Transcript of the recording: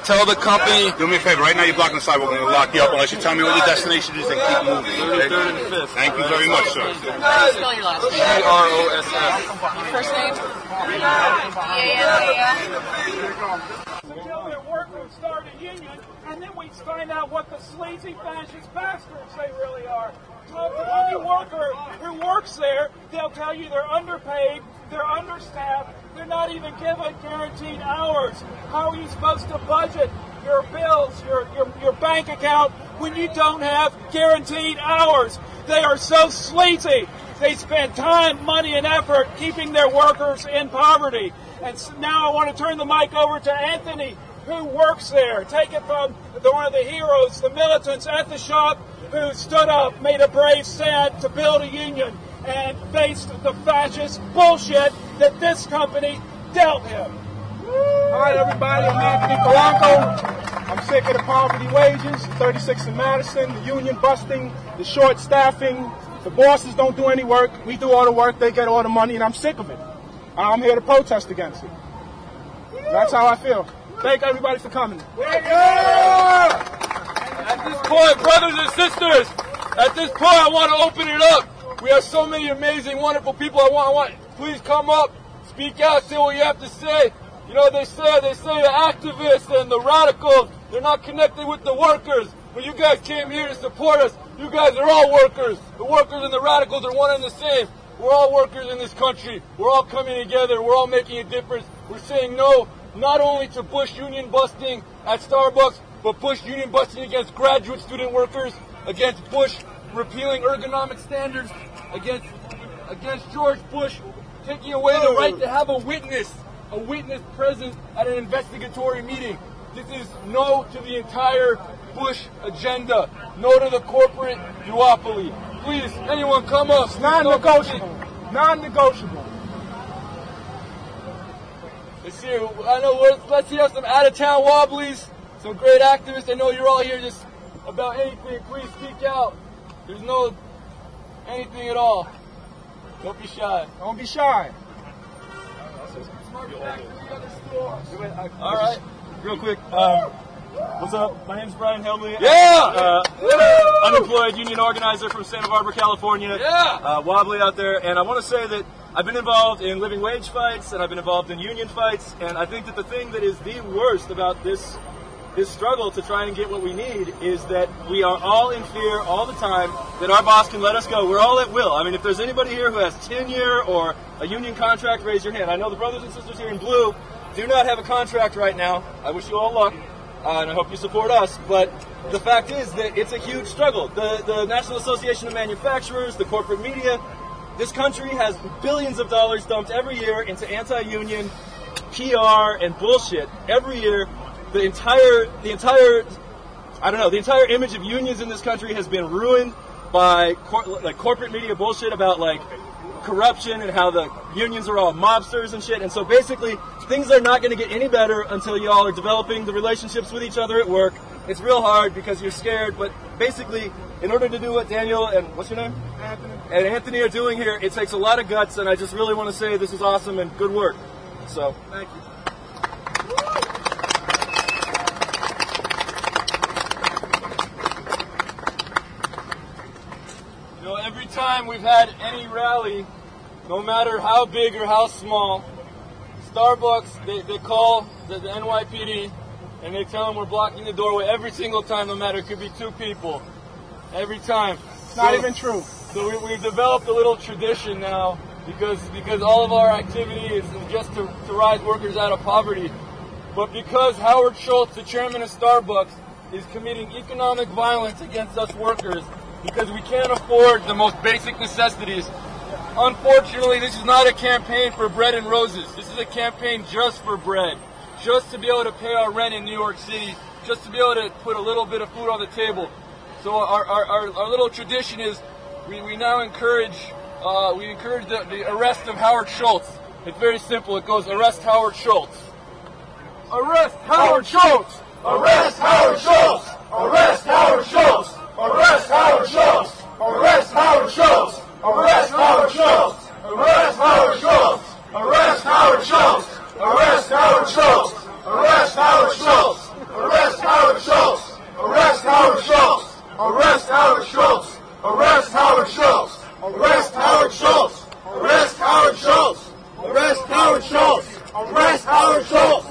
tell the company. Do me a favor. Right now you're blocking the sidewalk. I'm going to lock you up unless you tell me what your destination is and keep moving. Okay? 33rd and 5th. Thank you very much, sir. How do you spell your last name? G-R-O-S-S. First name? Until their workers start a union, and then we find out what the sleazy fascist bastards they really are. So any worker who works there, they'll tell you they're underpaid, they're understaffed, they're not even given guaranteed hours. How are you supposed to budget your bills, your bank account when you don't have guaranteed hours? They are so sleazy. They spend time, money, and effort keeping their workers in poverty. And so now I want to turn the mic over to Anthony, who works there. Take it from one of the heroes, the militants at the shop, who stood up, made a brave stand to build a union, and faced the fascist bullshit that this company dealt him. Hi everybody, I'm Anthony Polanco. I'm sick of the poverty wages, 36 in Madison, the union busting, the short staffing, the bosses don't do any work, we do all the work, they get all the money, and I'm sick of it. I'm here to protest against it. That's how I feel. Thank everybody for coming. At this point, brothers and sisters, at this point I want to open it up. We have so many amazing, wonderful people. I want, please come up, speak out, say what you have to say. You know, they say the activists and the radicals, they're not connected with the workers. But you guys came here to support us. You guys are all workers. The workers and the radicals are one and the same. We're all workers in this country. We're all coming together. We're all making a difference. We're saying no, not only to Bush union busting at Starbucks, but Bush union busting against graduate student workers, against Bush repealing ergonomic standards, against George Bush taking away the right to have a witness present at an investigatory meeting. This is no to the entire Bush agenda. No to the corporate duopoly. Please, anyone come up. It's non-negotiable. Non-negotiable. Let's see. Let's see some out-of-town wobblies. Some great activists. I know you're all here just about anything. Please speak out. There's no anything at all. Don't be shy. Don't be shy. All right. Real quick, what's up? My name's Brian Helmley. Yeah! Unemployed union organizer from Santa Barbara, California. Yeah! Wobbly out there. And I want to say that I've been involved in living wage fights and I've been involved in union fights. And I think that the thing that is the worst about this struggle to try and get what we need is that we are all in fear all the time that our boss can let us go. We're all at will. I mean, if there's anybody here who has tenure or a union contract, raise your hand. I know the brothers and sisters here in blue do not have a contract right now. I wish you all luck, and I hope you support us. But the fact is that it's a huge struggle. The National Association of Manufacturers, the corporate media, this country has billions of dollars dumped every year into anti-union PR and bullshit every year. The entire image of unions in this country has been ruined by corporate media bullshit about like corruption and how the unions are all mobsters and shit. And so basically, things are not going to get any better until y'all are developing the relationships with each other at work. It's real hard because you're scared, but basically, in order to do what Daniel and what's your name? Anthony are doing here, it takes a lot of guts, and I just really want to say this is awesome and good work. So, thank you. You know, every time we've had any rally, no matter how big or how small, Starbucks, they call the NYPD and they tell them we're blocking the doorway every single time, no matter, it could be 2 people. Every time. It's not even true. So we've developed a little tradition now because all of our activity is just to rise workers out of poverty. But because Howard Schultz, the chairman of Starbucks, is committing economic violence against us workers, because we can't afford the most basic necessities. Unfortunately, this is not a campaign for bread and roses. This is a campaign just for bread, just to be able to pay our rent in New York City, just to be able to put a little bit of food on the table. So our little tradition is we now encourage the arrest of Howard Schultz. It's very simple. It goes, arrest Howard Schultz. Arrest Howard Schultz! Arrest Howard Schultz! Arrest Howard Schultz! Arrest Howard Schultz! Arrest Howard Schultz! Arrest Howard Schultz! Arrest Howard Schultz! Arrest Howard Schultz! Arrest Howard Schultz! Arrest Howard Schultz! Arrest Howard Schultz! Arrest Howard Schultz! Arrest Howard Schultz! Arrest Howard Schultz! Arrest Howard Schultz!